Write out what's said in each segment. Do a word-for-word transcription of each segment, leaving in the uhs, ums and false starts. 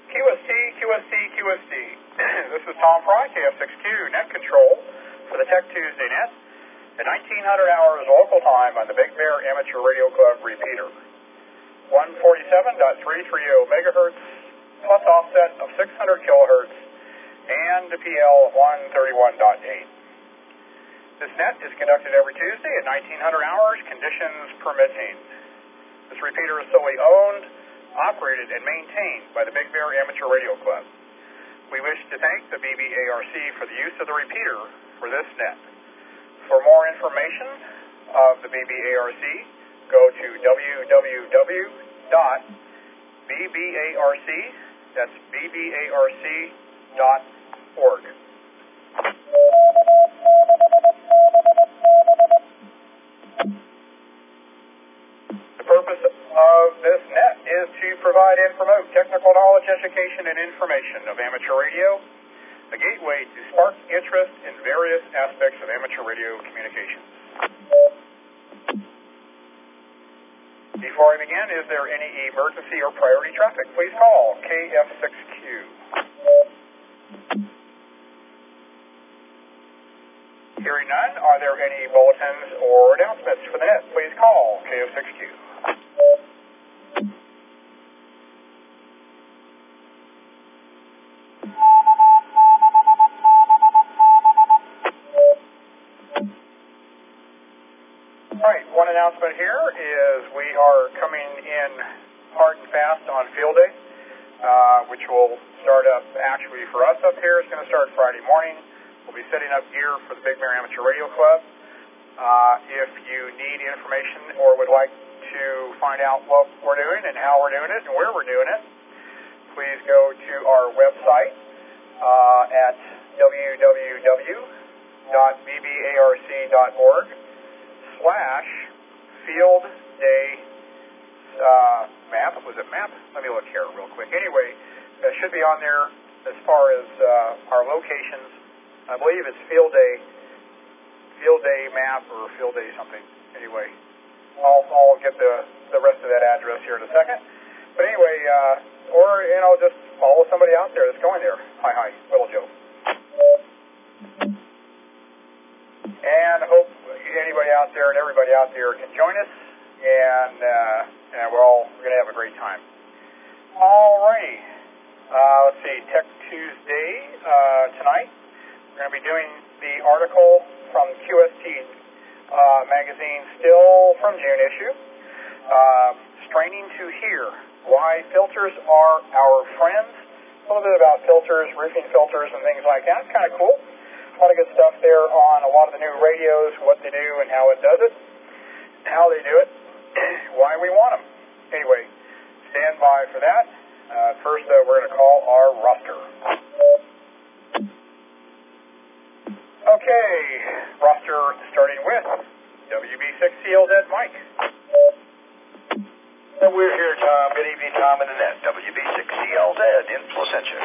Q S T, Q S T, Q S T. This is Tom Fry, K F six Q, net control for the Tech Tuesday net at nineteen hundred hours local time on the Big Bear Amateur Radio Club repeater. one forty-seven point three three zero megahertz plus offset of six hundred kilohertz and a P L of one thirty-one point eight. This net is conducted every Tuesday at nineteen hundred hours, conditions permitting. This repeater is solely owned, operated, and maintained by the Big Bear Amateur Radio Club. We wish to thank the B B A R C for the use of the repeater for this net. For more information of the B B A R C, go to w w w dot b b a r c, that's b b a r c dot org. The purpose of this net is to provide and promote technical knowledge, education, and information of amateur radio, a gateway to spark interest in various aspects of amateur radio communications. Before I begin, is there any emergency or priority traffic? Please call K F six Q. Hearing none, are there any bulletins or announcements for the net? Please call K F six Q. Alright, one announcement here is we are coming in hard and fast on field day, uh, which will start up actually for us up here. It's going to start Friday morning. We'll be setting up gear for the Big Bear Amateur Radio Club. Uh, if you need information or would like to find out what we're doing and how we're doing it and where we're doing it, please go to our website uh, at w w w dot b b a r c dot org slash field day uh, map. Was it map? Let me look here real quick. Anyway, it should be on there as far as uh, our locations. I believe it's field day, field day map or field day something. Anyway, I'll, I'll get the, the rest of that address here in a second. But anyway, uh, or, you know, just follow somebody out there that's going there. Hi, hi, Little Joe. And I hope anybody out there and everybody out there can join us, and, uh, and we're all we're going to have a great time. All righty. Uh, let's see, Tech Tuesday uh, tonight. We're going to be doing the article from Q S T uh, magazine, still from June issue, uh, Straining to Hear, Why Filters Are Our Friends. A little bit about filters, roofing filters, and things like that. It's kind of cool. A lot of good stuff there on a lot of the new radios, what they do and how it does it, how they do it, why we want them. Anyway, stand by for that. Uh, first, uh, we're going to call our roster. Okay, roster starting with W B six C L Z Mike. And we're here, Tom. Good evening, Tom, in the net. W B six C L Z in Placentia.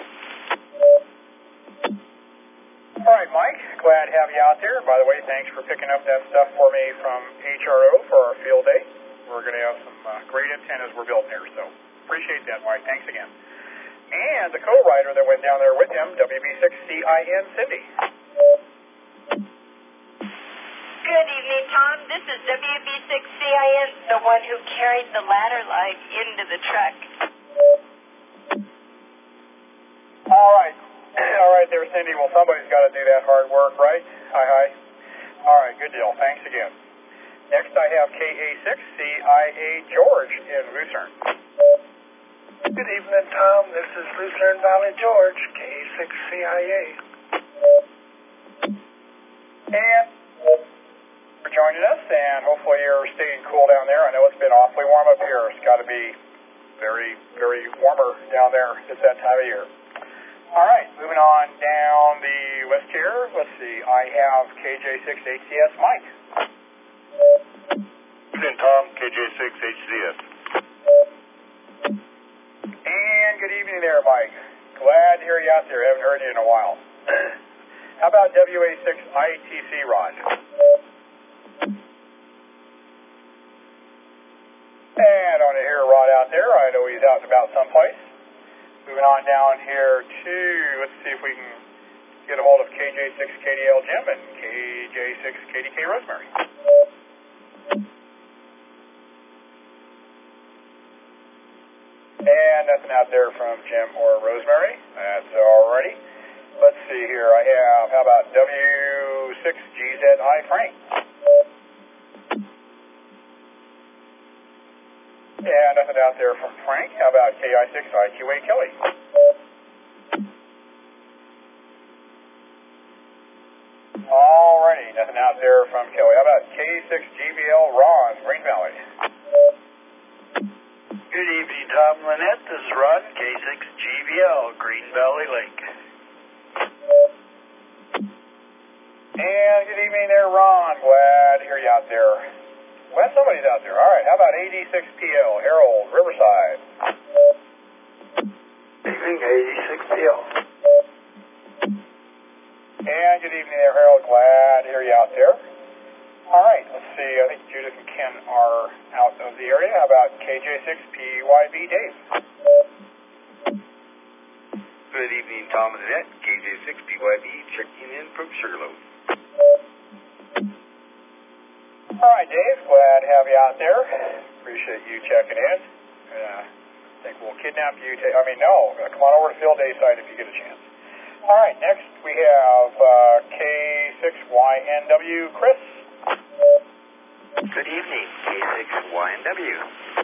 All right, Mike, glad to have you out there. By the way, thanks for picking up that stuff for me from H R O for our field day. We're going to have some uh, great antennas we're building here, so appreciate that, Mike. Thanks again. And the co-writer that went down there with him, W B six C I N Cindy. Good evening, Tom. This is W B six C I N, the one who carried the ladder line into the truck. All right. All right there, Cindy. Well, somebody's got to do that hard work, right? Hi, hi. All right, good deal. Thanks again. Next, I have K A six C I A George in Lucerne. Good evening, Tom. This is Lucerne Valley George, K A six C I A. And for joining us, and hopefully you're staying cool down there. I know it's been awfully warm up here. It's got to be very, very warmer down there. It's that time of year. All right, moving on down the list here. Let's see. I have K J six H C S Mike. Good evening, Tom. K J six H C S. And good evening there, Mike. Glad to hear you out there. Haven't heard you in a while. How about W A six I T C Rod? And on to hear Rod out there. I know he's out and about someplace. Moving on down here to, let's see if we can get a hold of K J six K D L Jim and K J six K D K Rosemary. And nothing out there from Jim or Rosemary. That's alrighty. Let's see here. I have, how about W six G Z I Frank? And nothing out there from Frank. How about K I six I Q A Kelly? Alrighty, nothing out there from Kelly. How about K six G B L Ron, Green Valley? Good evening, Tom and Lynette. This is Ron, K six G B L, Green Valley Lake. And good evening there, Ron. Glad to hear you out there. Glad somebody's out there. All right, how about A D six P L, Harold, Riverside? Evening, A D six P L. And good evening there, Harold. Glad to hear you out there. All right, let's see. I think Judith and Ken are out of the area. How about K J six P Y B Dave? Good evening, Tom and Lynette. K J six P Y B checking in from Sugarloaf. All right, Dave. Glad to have you out there. Appreciate you checking in. Uh, I think we'll kidnap you. Ta- I mean, no. Come on over to Field Day site if you get a chance. All right, next we have uh, K six Y N W, Chris. Good evening, K six Y N W.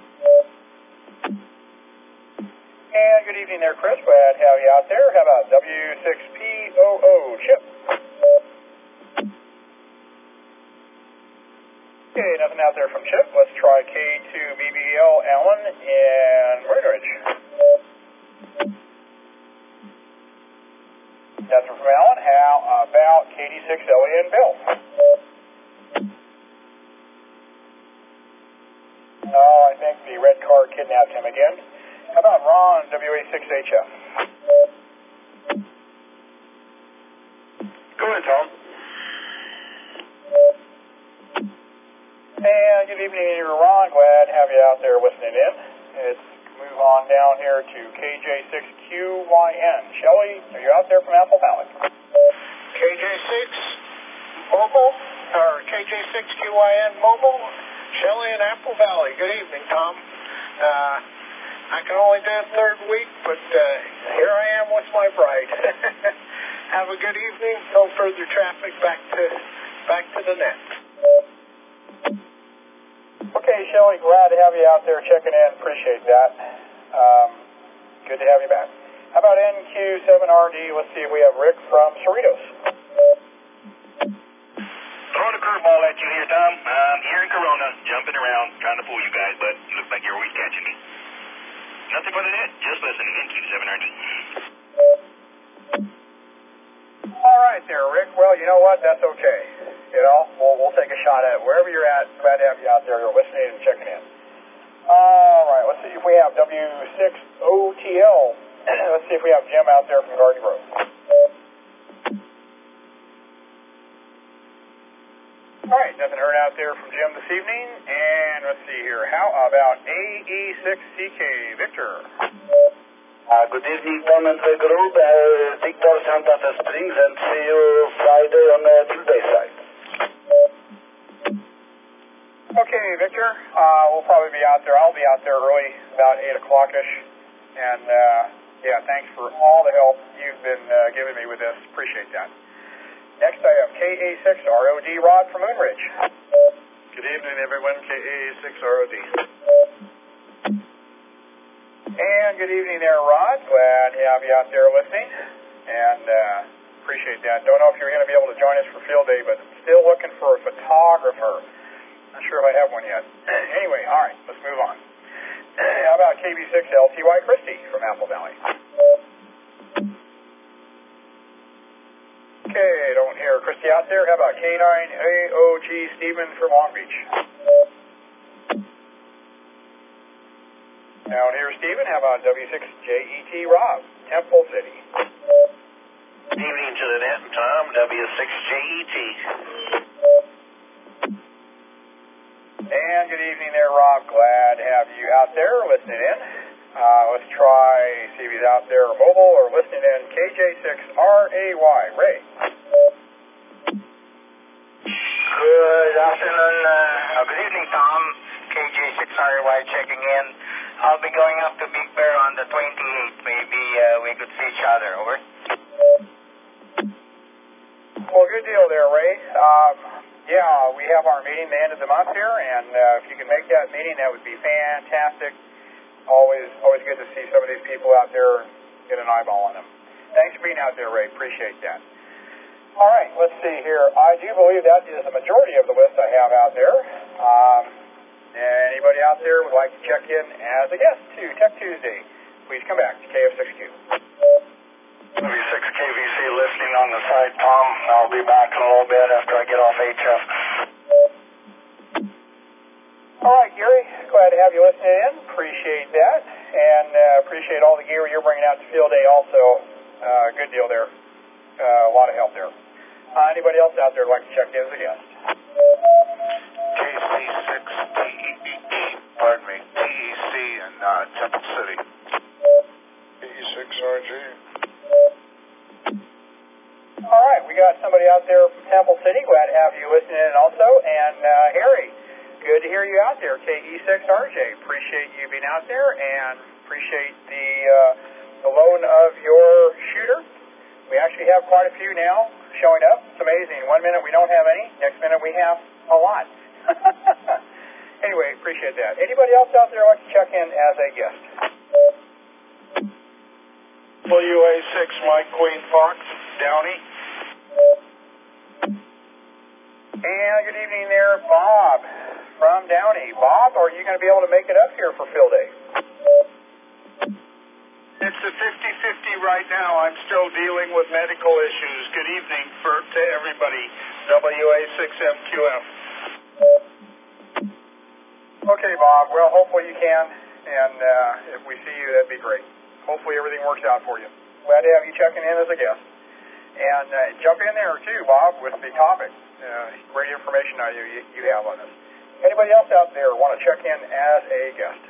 And good evening there, Chris. Glad to have you out there. How about W six P O O, Chip? Okay, nothing out there from Chip. Let's try K two B B L, Allen, and Ridge. That's from Allen. How about K D six L E N, Bill? Oh, I think the red car kidnapped him again. How about Ron, W A six H F? Go ahead, Tom. And good evening, Ron. Glad to have you out there listening in. Let's move on down here to K J six Q Y N. Shelly, are you out there from Apple Valley? K J six Mobile, or K J six Q Y N Mobile, Shelly in Apple Valley. Good evening, Tom. Uh, I can only do it third week, but uh, here I am with my bride. Have a good evening. No further traffic. Back to back to the net. Okay, Shelly, glad to have you out there checking in. Appreciate that. Um, good to have you back. How about N Q seven R D? Let's see if we have Rick from Cerritos. Throwing a curveball at you here, Tom. I'm here in Corona, jumping around, trying to fool you guys, but it looks like you're always catching me. Nothing but it, just listening, N Q seven R D. All right there, Rick. Well, you know what? That's okay. You know, we'll, we'll take a shot at it. Wherever you're at, glad to have you out there. You're listening and checking in. All right, let's see if we have W six O T L. Let's see if we have Jim out there from Garden Grove. All right, nothing heard out there from Jim this evening. And let's see here. How about A E six C K, Victor? Uh, good evening, Tom and the group. Uh, Victor, Santa Fe Springs, and see you Friday on the Field Day site. Okay, Victor. Uh, we'll probably be out there. I'll be out there early, about eight o'clock-ish. And, uh, yeah, thanks for all the help you've been uh, giving me with this. Appreciate that. Next, I have K A six R O D, Rod from Moonridge. Good evening, everyone. K A six R O D. And good evening there, Rod. Glad to have you out there listening. And uh, appreciate that. Don't know if you're going to be able to join us for Field Day, but still looking for a photographer. Not sure if I have one yet. Anyway, all right, let's move on. How about K B six L T Y Christie from Apple Valley? Okay, don't hear Christie out there. How about K nine A O G Stephen from Long Beach? Down here, Stephen. How about W six J E T Rob, Temple City? Good evening to the net and Tom, W six J E T. And good evening there, Rob. Glad to have you out there listening in. Uh, let's try, see if he's out there mobile or listening in. K J six R A Y, Ray. Good afternoon, uh, good evening, Tom. K J six R A Y checking in. I'll be going up to Big Bear on the twenty-eighth. Maybe uh, we could see each other, over. Well, good deal there, Ray. Um, yeah, we have our meeting the end of the month here, and uh, if you can make that meeting, that would be fantastic. Always, always good to see some of these people out there and get an eyeball on them. Thanks for being out there, Ray. Appreciate that. All right, let's see here. I do believe that is the majority of the list I have out there. Um, anybody out there would like to check in as a guest to Tech Tuesday, please come back to K F six Q. V six K V C listening on the side, Tom. I'll be back in a little bit after I get off H F. All right, Gary, glad to have you listening in. Appreciate that, and uh, appreciate all the gear you're bringing out to Field Day also. Uh, good deal there. Uh, a lot of help there. Uh, anybody else out there would like to check in as a guest? K C six T E E, pardon me, T E C in uh, Temple City. K E six R G. All right, we got somebody out there from Temple City. Glad to have you listening in also. And uh, Harry, good to hear you out there, K E six R J. Appreciate you being out there and appreciate the, uh, the loan of your shooter. We actually have quite a few now showing up. It's amazing. One minute we don't have any, next minute we have a lot. Anyway, appreciate that. Anybody else out there like to check in as a guest? W A six Mike Queen Fox, Downey. And good evening there, Bob from Downey. Bob, are you going to be able to make it up here for Field Day? It's a fifty-fifty right now. I'm still dealing with medical issues. Good evening for to everybody. W A six M Q F. Okay, Bob. Well, hopefully you can, and uh, if we see you, that'd be great. Hopefully everything works out for you. Glad to have you checking in as a guest. And uh, jump in there too, Bob, with the topic. Uh, great information I you, you have on this. Anybody else out there want to check in as a guest?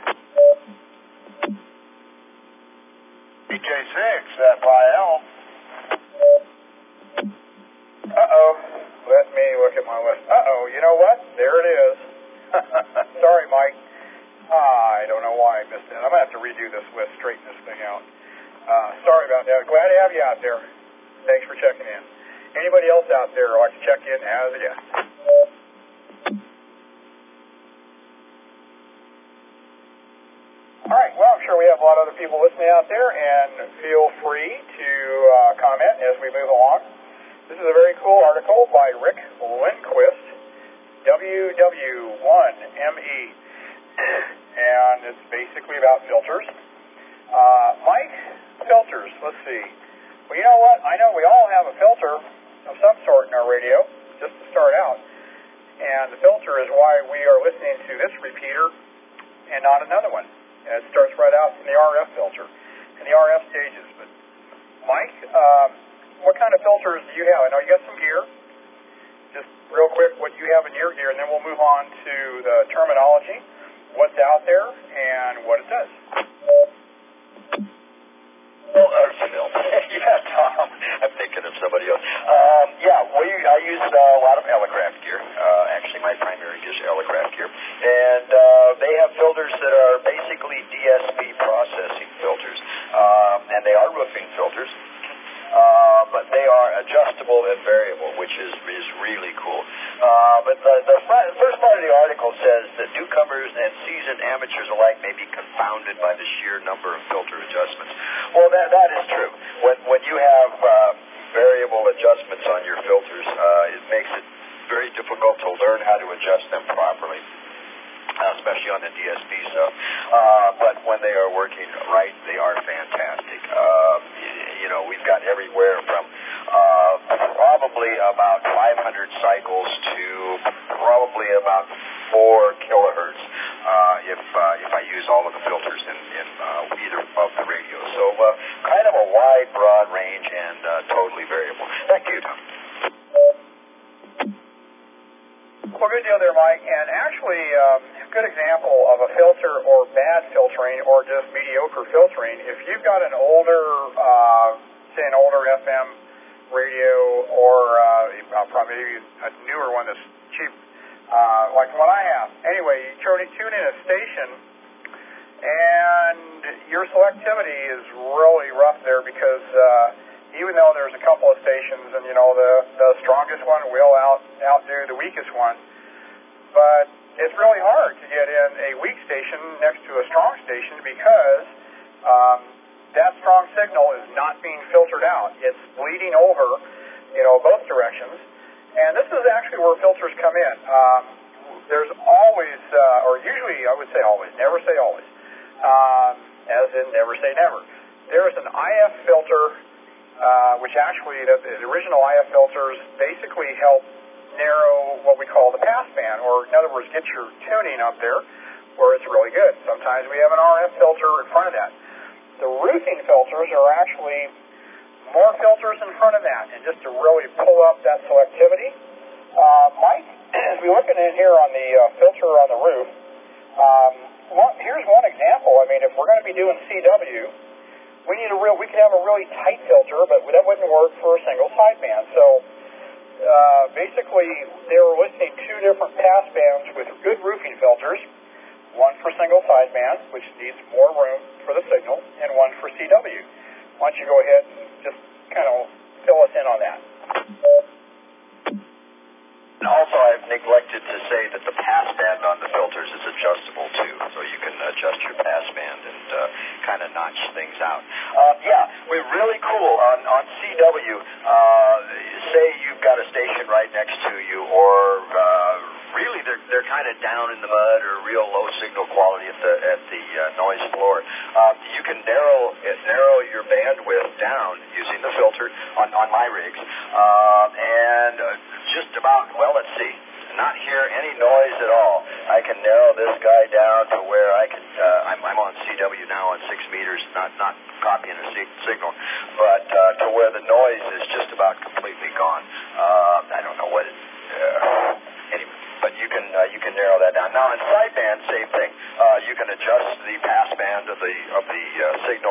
B J six, F I L. Uh-oh. Let me look at my list. Uh-oh. You know what? There it is. Sorry, Mike. Ah, I don't know why I missed that. I'm going to have to redo this list, straighten this thing out. Uh, sorry about that. Glad to have you out there. Thanks for checking in. Anybody else out there like to check in as a guest? All right, well, I'm sure we have a lot of other people listening out there, and feel free to uh, comment as we move along. This is a very cool article by Rick Lindquist, W W one M E, and it's basically about filters. Uh, Mike, filters, let's see. Well, you know what? I know we all have a filter of some sort in our radio, just to start out. And the filter is why we are listening to this repeater and not another one. And it starts right out from the R F filter and the R F stages. But Mike, um, what kind of filters do you have? I know you got some gear. Just real quick, what you have in your gear, and then we'll move on to the terminology, what's out there, and what it does. Oh, Arsenal. Yeah, Tom. I'm thinking of somebody else. Um, yeah, we, I use uh, a lot of Elecraft gear. Uh, actually, my primary gear is Elecraft gear. And uh, they have filters that are basically D S P processing filters. Um, and they are roofing filters. Uh, but they are adjustable and variable, which is, is really cool. Uh, but the, the first part of the article says that newcomers and seasoned amateurs alike may be confounded by the sheer number of filter adjustments. Well, that that is true. When when you have uh, variable adjustments on your filters, uh, it makes it very difficult to learn how to adjust them properly, especially on the D S P stuff. Uh, but when they are working right, they are fantastic. Uh, you know, we've got everywhere from uh, probably about five hundred cycles to probably about four kilohertz uh, if uh, if I use all of the filters in, in uh, either of the radios. So uh, kind of a wide, broad range and uh, totally variable. Thank you, Tom. Well, good deal there, Mike. And actually, um, a good example of a filter or bad filtering or just mediocre filtering, if you've got an older, uh, say an older F M radio or uh, probably a newer one that's cheap, uh, like what I have. Anyway, you tune in a station, and your selectivity is really rough there because uh, even though there's a couple of stations, and you know the the strongest one will out outdo the weakest one, but it's really hard to get in a weak station next to a strong station because um, that strong signal is not being filtered out. It's bleeding over, you know, both directions. And this is actually where filters come in. Um, there's always, uh, or usually I would say always, never say always, um, as in never say never. There is an I F filter, uh, which actually, the, the original I F filters basically help narrow what we call the passband, or in other words, get your tuning up there where it's really good. Sometimes we have an R F filter in front of that. The roofing filters are actually more filters in front of that, and just to really pull up that selectivity. Uh, Mike, as we looking in here on the uh, filter on the roof, um, one, here's one example. I mean, if we're going to be doing C W, we need a real. We could have a really tight filter, but that wouldn't work for a single sideband. So. Uh, basically, they were listing two different passbands with good roofing filters, one for single sideband, which needs more room for the signal, and one for C W. Why don't you go ahead and just kind of fill us in on that? And also, I've neglected to say that the passband on the filters is adjustable too, so you can adjust your passband and uh, kind of notch things out. Uh, yeah, we're really cool on on C W. Uh, say you've got a station right next to you, or uh, really they're they're kind of down in the mud or real low signal quality at the at the uh, noise floor. Uh, you can narrow narrow your bandwidth down using the filter on on my rigs, uh, and uh, just about well. Let's see. Not hear any noise at all. I can narrow this guy down to where I can. Uh, I'm, I'm on C W now on six meters, not not copying a sig- signal, but uh, to where the noise is just about completely gone. Uh, I don't know what it. Uh, anyway, but you can uh, you can narrow that down. Now on sideband, same thing. Uh, you can adjust the passband of the of the uh, signal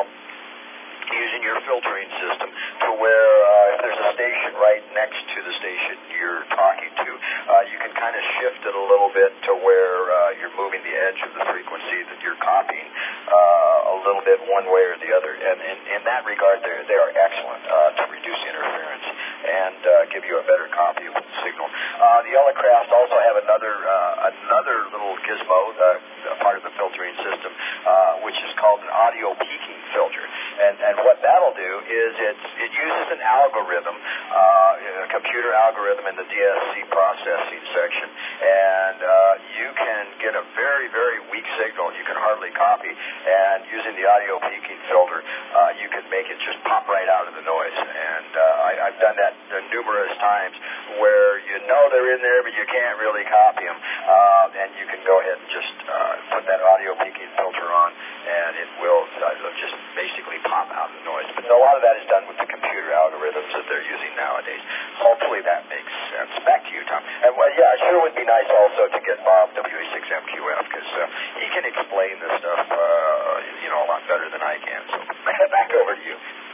using your filtering system to where uh, if there's a station right next to the station you're talking to, uh, you can kind of shift it a little bit to where uh, you're moving the edge of the frequency that you're copying uh, a little bit one way or the other. And in, in that regard, they are excellent uh, to reduce interference and uh, give you a better copy of the signal. Uh, the Elecraft also have another uh, another little gizmo, uh, part of the filtering system, uh, which is called an audio peaking filter. And, and what that'll do is it's, it uses an algorithm, uh, a computer algorithm in the D S C processing section, and uh, you can get a very, very weak signal you can hardly copy, and using the audio peaking filter, uh, you can make it just pop right out of the noise. And uh, I, I've done that numerous times where you know they're in there, but you can't really copy them, uh, and you can go ahead and just uh, put that audio peaking filter on, and it will uh, just basically pop out the noise. But a lot of that is done with the computer algorithms that they're using nowadays. Hopefully that makes sense. Back to you, Tom. And well, yeah, it sure would be nice also to get Bob, W A six M Q F, because uh, he can explain this stuff, uh, you know, a lot better than I can. So back over to you.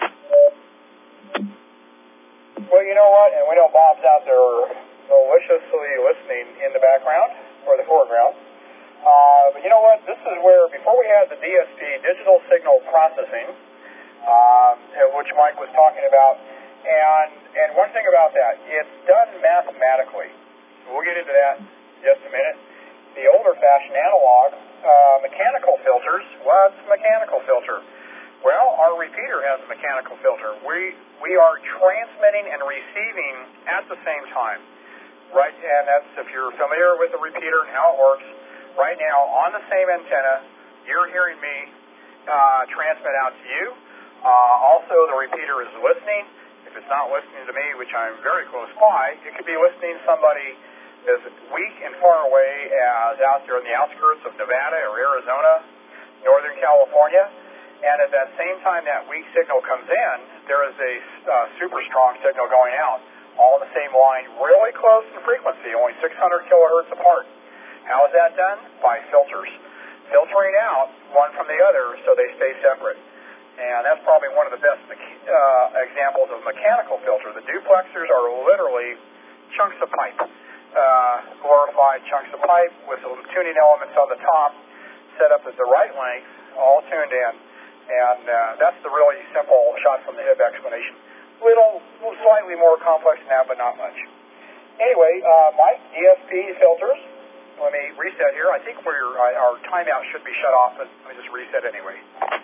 Well, you know what? And we know Bob's out there maliciously listening in the background or the foreground. Uh, but you know what? This is where, before we had the D S P, digital signal processing, um, which Mike was talking about, and and one thing about that, it's done mathematically. We'll get into that in just a minute. The older-fashioned analog uh, mechanical filters, what's a mechanical filter? Well, our repeater has a mechanical filter. We we are transmitting and receiving at the same time, right? And that's, if you're familiar with the repeater and how it works. Right now, on the same antenna, you're hearing me uh, transmit out to you. Uh, also, the repeater is listening. If it's not listening to me, which I'm very close by, it could be listening to somebody as weak and far away as out there in the outskirts of Nevada or Arizona, Northern California. And at that same time that weak signal comes in, there is a uh, super strong signal going out, all on the same line, really close in frequency, only six hundred kilohertz apart. How is that done? By filters. filtering out one from the other so they stay separate. And that's probably one of the best uh, examples of mechanical filter. The duplexers are literally chunks of pipe, uh, glorified chunks of pipe with some tuning elements on the top, set up at the right length, all tuned in. And uh, that's the really simple shot from the hip explanation. Little, little slightly more complex than that, but not much. Anyway, uh, Mike, D S P filters. Let me reset here. I think we're, uh, our timeout should be shut off, but let me just reset anyway.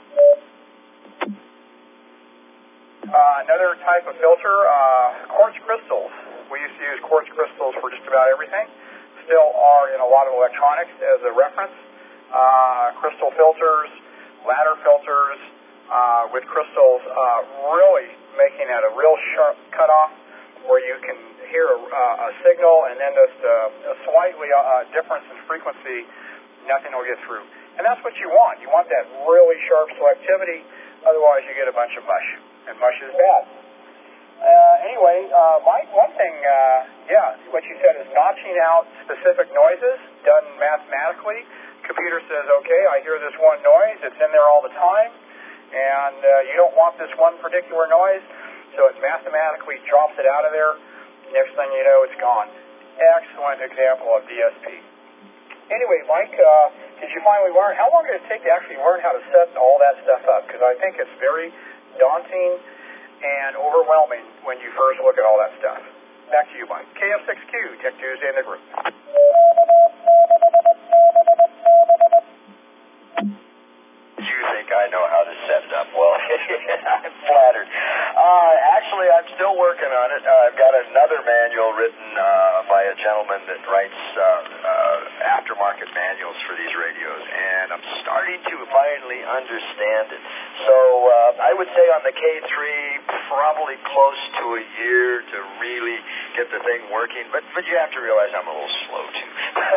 Uh, another type of filter, uh, quartz crystals. We used to use quartz crystals for just about everything. Still are in a lot of electronics as a reference. Uh, crystal filters, ladder filters, uh, with crystals uh, really making it a real sharp cutoff where you can hear a, uh, a signal and then just uh, a slightly uh, difference in frequency, nothing will get through. And that's what you want. You want that really sharp selectivity, otherwise you get a bunch of mush. And mush is bad. Uh, anyway, uh, Mike, one thing, uh, yeah, what you said is notching out specific noises done mathematically. Computer says, okay, I hear this one noise, it's in there all the time, and uh, you don't want this one particular noise, so it mathematically drops it out of there. Next thing you know, it's gone. Excellent example of D S P. Anyway, Mike, uh, did you finally learn? How long did it take to actually learn how to set all that stuff up? Because I think it's very daunting and overwhelming when you first look at all that stuff. Back to you, Mike. K F six Q, Tech Tuesday in the group. You think I know how to set it up? Well, I'm flattered. Uh, actually, I'm still working on it. Uh, I've got another manual written uh, by a gentleman that writes uh, uh, aftermarket manuals for these radios, and I'm starting to finally understand it. So uh, I would say on the K three, probably close to a year to really get the thing working, but but you have to realize I'm a little slow too.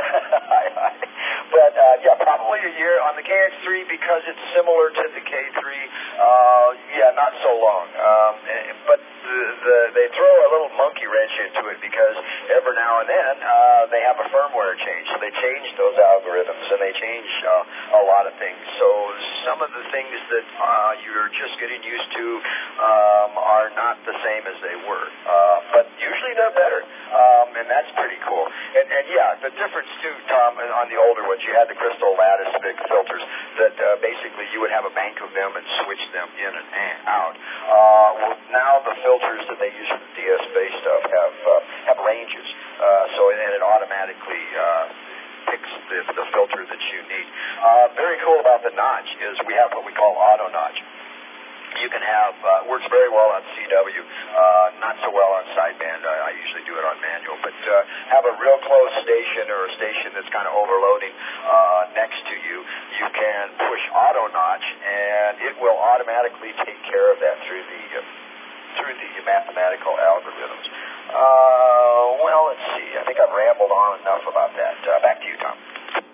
But uh, yeah, probably a year on the K X three because it's similar to the K three. Uh, yeah, not so long. Um, but the, the, they throw a little monkey wrench into it because every now and then uh, they have a firmware change. So they change those algorithms and they change uh, a lot of things. So some of the things that uh, you're just getting used to um, are not the same as they were. Uh, but usually they're better. Um, and that's pretty cool. And, and yeah, the difference too, Tom, on the older ones, you had the crystal lattice big filters that uh, basically you would have a bank of them and switch them in and out. Uh, well, now the filters that they use for the D S P stuff have uh, have ranges, uh, so and it automatically uh, picks the, the filter that you need. Uh, very cool about the notch is we have what we call auto notch. You can have, uh, works very well on C W, uh, not so well on sideband. I, I usually do it on manual, but uh, have a real close station or a station that's kind of overloading uh, next to you. You can push auto notch, and it will automatically take care of that through the uh, through the mathematical algorithms. Uh, well, let's see. I think I've rambled on enough about that. Uh, back to you, Tom.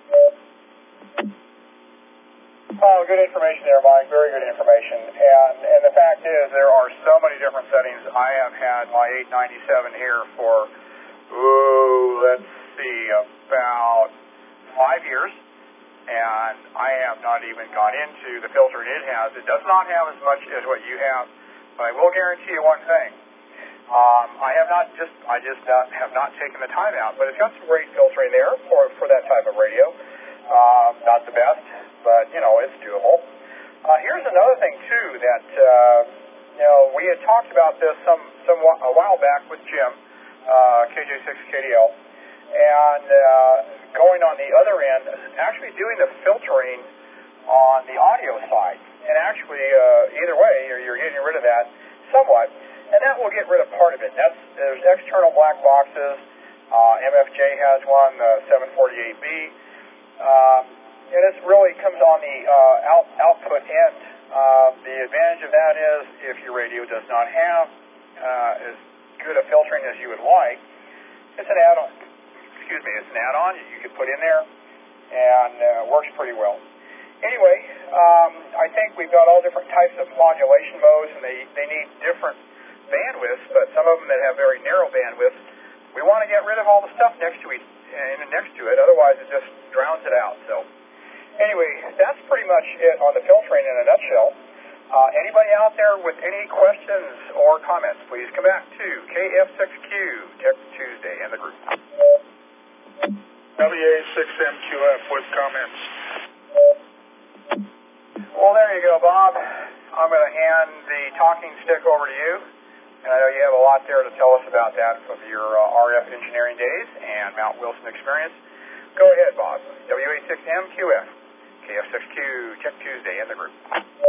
Oh, good information there, Mike. Very good information. And and the fact is, there are so many different settings. I have had my eight ninety-seven here for, ooh, let's see, about five years. And I have not even gone into the filtering it has. It does not have as much as what you have. But I will guarantee you one thing. Um, I have not just, I just not, have not taken the time out. But it's got some great filtering there for, for that type of radio. Um, not the best, but, you know, it's doable. Uh, here's another thing, too, that, uh, you know, we had talked about this some, some a while back with Jim, uh, K J six K D L, and uh, going on the other end, actually doing the filtering on the audio side. And actually, uh, either way, you're, you're getting rid of that somewhat, and that will get rid of part of it. That's, there's external black boxes. Uh, M F J has one, the seven forty-eight B. Um, and it really comes on the uh, out, output end. Uh, the advantage of that is if your radio does not have uh, as good a filtering as you would like, it's an add-on. Excuse me, it's an add-on you can put in there and uh, works pretty well. Anyway, um, I think we've got all different types of modulation modes, and they, they need different bandwidths, but some of them that have very narrow bandwidths, we want to get rid of all the stuff next to each and next to it, otherwise it just drowns it out. So Anyway, that's pretty much it on the filtering in a nutshell. Uh, anybody out there with any questions or comments, please come back to K F six Q Tech Tuesday and the group. W A six M Q F with comments. Well, there you go, Bob. I'm going to hand the talking stick over to you. And I know you have a lot there to tell us about that from your uh, R F engineering days and Mount Wilson experience. Go ahead, Bob. W A six M Q F, K F six Q Tech Tuesday and the group.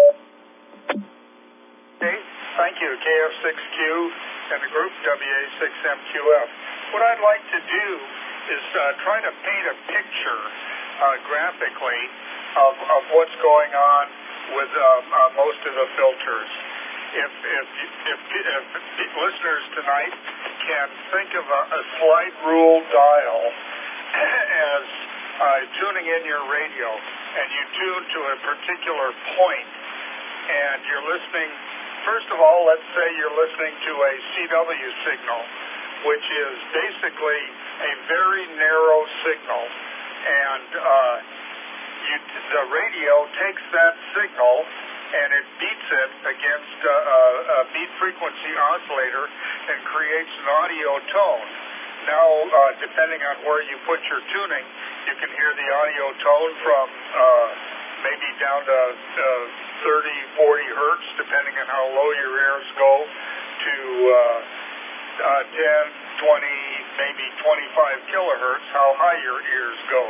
Okay, thank you, K F six Q and the group, W A six M Q F. What I'd like to do is uh, try to paint a picture uh, graphically of, of what's going on with uh, uh, most of the filters. If, if, if, if, if listeners tonight can think of a, a slide rule dial as uh, tuning in your radio, and you tune to a particular point, and you're listening, first of all, let's say you're listening to a C W signal, which is basically a very narrow signal, and uh, you, the radio takes that signal and it beats it against uh, a beat frequency oscillator and creates an audio tone. Now, uh, depending on where you put your tuning, you can hear the audio tone from uh, maybe down to uh, thirty, forty hertz, depending on how low your ears go, to uh, uh, ten, twenty, maybe twenty-five kilohertz, how high your ears go.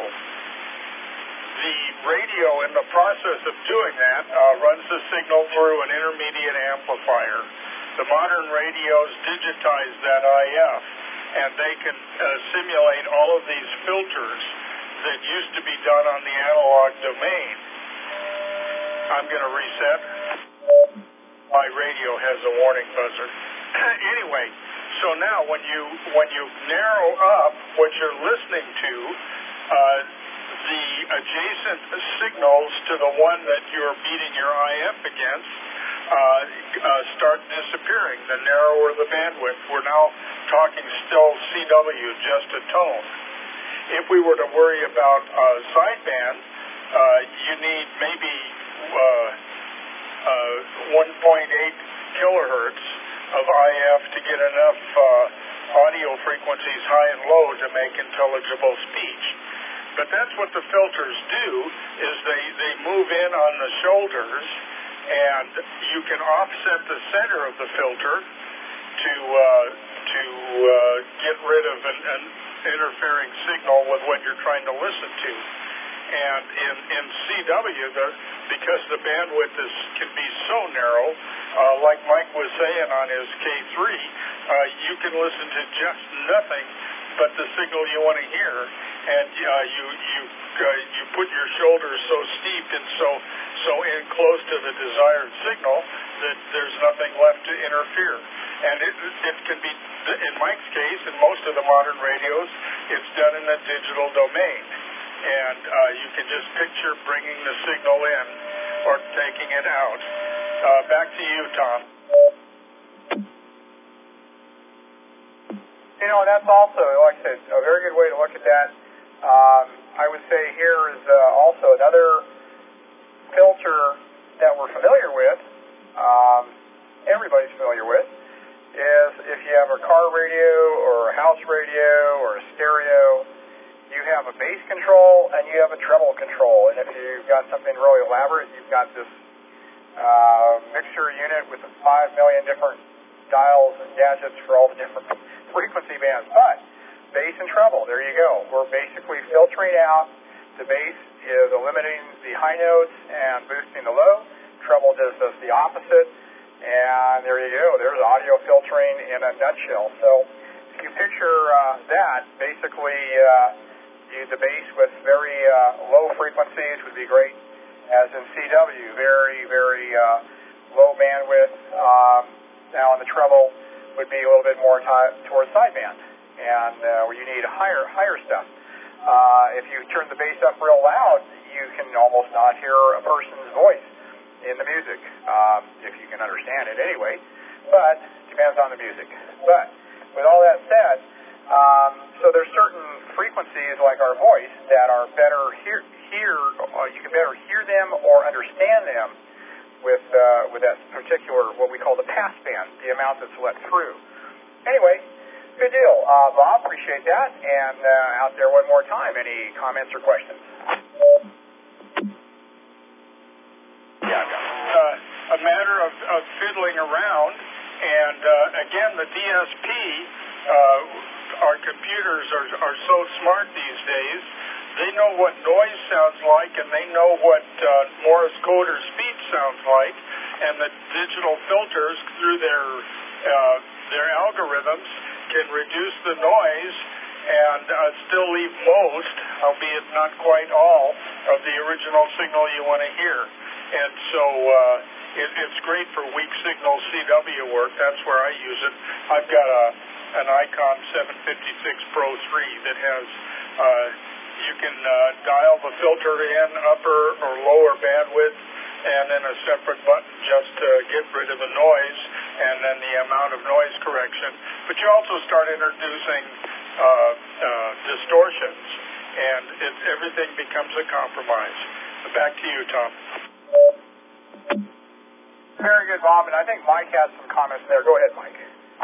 The radio, in the process of doing that, uh, runs the signal through an intermediate amplifier. The modern radios digitize that I F, and they can uh, simulate all of these filters that used to be done on the analog domain. I'm going to reset. My radio has a warning buzzer. Anyway, so now when you when you narrow up what you're listening to, uh, the adjacent signals to the one that you're beating your I F against uh, uh, start disappearing. The narrower the bandwidth. We're now talking still C W, just a tone. If we were to worry about uh, sideband, uh, you need maybe uh, uh, one point eight kilohertz of I F to get enough uh, audio frequencies high and low to make intelligible speech. But that's what the filters do, is they, they move in on the shoulders, and you can offset the center of the filter to uh, to uh, get rid of an, an interfering signal with what you're trying to listen to. And in, in C W, the, because the bandwidth is, can be so narrow, uh, like Mike was saying on his K three, uh, you can listen to just nothing but the signal you want to hear, and uh, you you uh, you put your shoulders so steep and so so in close to the desired signal that there's nothing left to interfere. And it it can be, in Mike's case, in most of the modern radios, it's done in the digital domain, and uh, you can just picture bringing the signal in or taking it out. Uh, back to you, Tom. You know, that's also, like I said, a very good way to look at that. Um, I would say here is uh, also another filter that we're familiar with, um, everybody's familiar with, is if you have a car radio or a house radio or a stereo, you have a bass control and you have a treble control. And if you've got something really elaborate, you've got this uh, mixer unit with five million different dials and gadgets for all the different frequency bands. But bass and treble, there you go. We're basically filtering out. The bass is eliminating the high notes and boosting the low. Treble does, does the opposite. And there you go. There's audio filtering in a nutshell. So if you picture uh, that, basically uh, you, the bass with very uh, low frequencies would be great, as in C W, very, very uh, low bandwidth. Um, now in the treble would be a little bit more t- towards sideband, and uh, where you need higher higher stuff. Uh, if you turn the bass up real loud, you can almost not hear a person's voice in the music, um, if you can understand it anyway, but it depends on the music. But with all that said, um, so there's certain frequencies like our voice that are better hear- hear, uh, you can better hear them or understand them with uh, with that particular, what we call the pass band, the amount that's let through. Anyway, good deal. Uh, Bob, appreciate that. And uh, out there one more time, any comments or questions? Yeah, uh, a matter of, of fiddling around. And uh, again, the D S P, uh, our computers are, are so smart these days. They know what noise sounds like, and they know what uh, Morse code or speed sounds like, and the digital filters, through their uh, their algorithms, can reduce the noise and uh, still leave most, albeit not quite all, of the original signal you want to hear. And so uh, it, it's great for weak signal C W work. That's where I use it. I've got a an Icon seven fifty-six Pro three that has. Uh, You can uh, dial the filter in upper or lower bandwidth, and then a separate button just to get rid of the noise, and then the amount of noise correction. But you also start introducing uh, uh, distortions, and it, everything becomes a compromise. Back to you, Tom. Very good, Bob. And I think Mike has some comments there. Go ahead, Mike.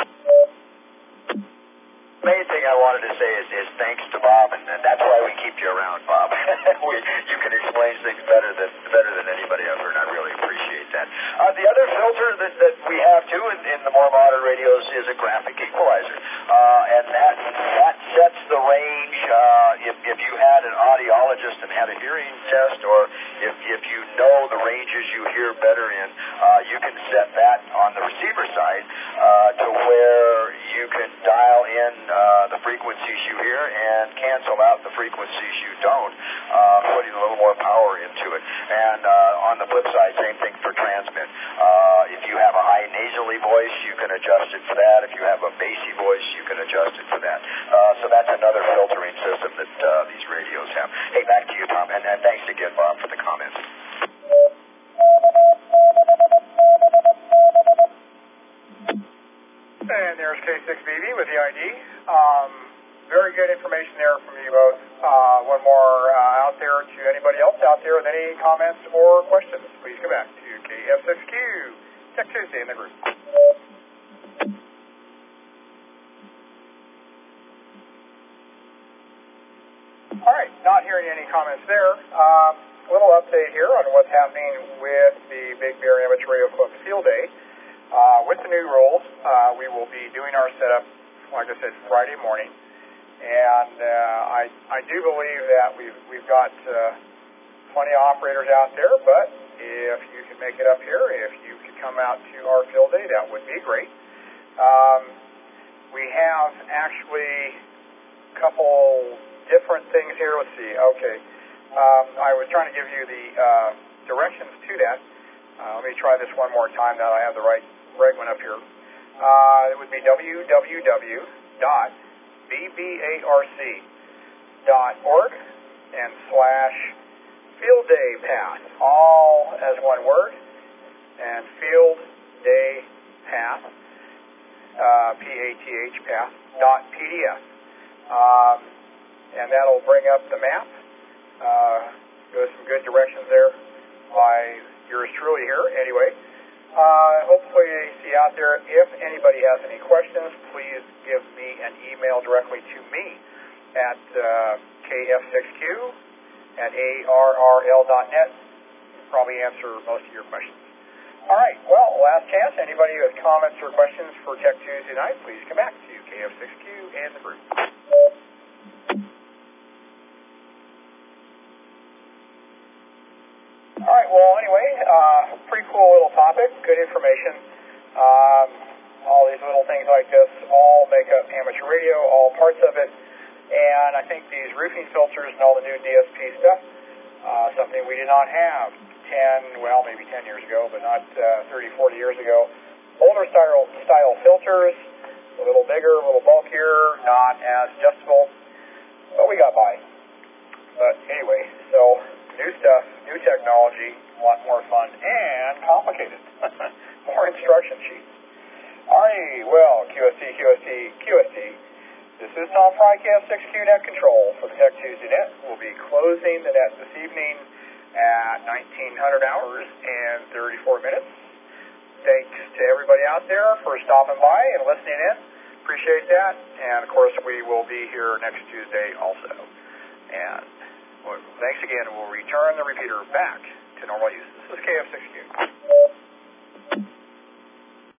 The main thing I wanted to say is, is thanks to Bob, and, and that's why we keep you around, Bob. we, you can explain things better than better than anybody I've heard, and I really appreciate that. Uh, the other filter that, that we have, too, in, in the more modern radios is a graphic equalizer, uh, and that that sets the range. Uh, if, if you had an audiologist and had a hearing test, or if, if you know the ranges you hear better in, uh, you can set that on the receiver side uh, to where you can dial in Uh, the frequencies you hear and cancel out the frequencies you don't, uh, putting a little more power into it. And uh, on the flip side, same thing for transmit. Uh, if you have a high nasally voice, you can adjust it for that. If you have a bassy voice, you can adjust it for that. Uh, so that's another filtering system that uh, these radios have. Hey, back to you, Tom, and, and thanks again, Bob, for the comments. And there's K six B B with the I D. Um, very good information there from you both. Uh, one more uh, out there to anybody else out there with any comments or questions. Please come back to K F six Q, Tech Tuesday in the group. All right, not hearing any comments there. Um, a little update here on what's happening with the Big Bear Amateur Radio Club Field Day. Uh, with the new rules, uh, we will be doing our setup, like I said, Friday morning. And uh, I, I do believe that we've, we've got uh, plenty of operators out there, but if you can make it up here, if you could come out to our field day, that would be great. Um, we have actually a couple different things here. Let's see. Okay. Um, I was trying to give you the uh, directions to that. Uh, let me try this one more time now that I have the right, right one up here. Uh, it would be w w w dot b b a r c dot org and slash field day path, all as one word, and field day path, uh, P A T H path, dot P D F. Um, and that'll bring up the map. Uh, there's some good directions there by yours truly here. Anyway, uh, hopefully you see out there. If anybody has any questions, please give me an email directly to me at uh, K F six Q at A R R L dot net. Probably answer most of your questions. All right, well, last chance. Anybody who has comments or questions for Tech Tuesday night, please come back to K F six Q and the group. All right, well, anyway, uh, pretty cool little topic, good information. Um, all these little things like this all make up amateur radio, all parts of it. And I think these roofing filters and all the new D S P stuff, uh, something we did not have ten, well, maybe ten years ago, but not uh, thirty, forty years ago. Older style, style filters, a little bigger, a little bulkier, not as adjustable, but we got by. But anyway, so new stuff, new technology, a lot more fun and complicated. More instruction sheets. All right, well, Q S T, Q S T, Q S T. This This is Tom Fry, K F six Q Net Control for the Tech Tuesday Net. We'll be closing the net this evening at nineteen hundred hours and thirty-four minutes. Thanks to everybody out there for stopping by and listening in. Appreciate that. And, of course, we will be here next Tuesday also. And well, thanks again. We'll return the repeater back to normal use. This is K F six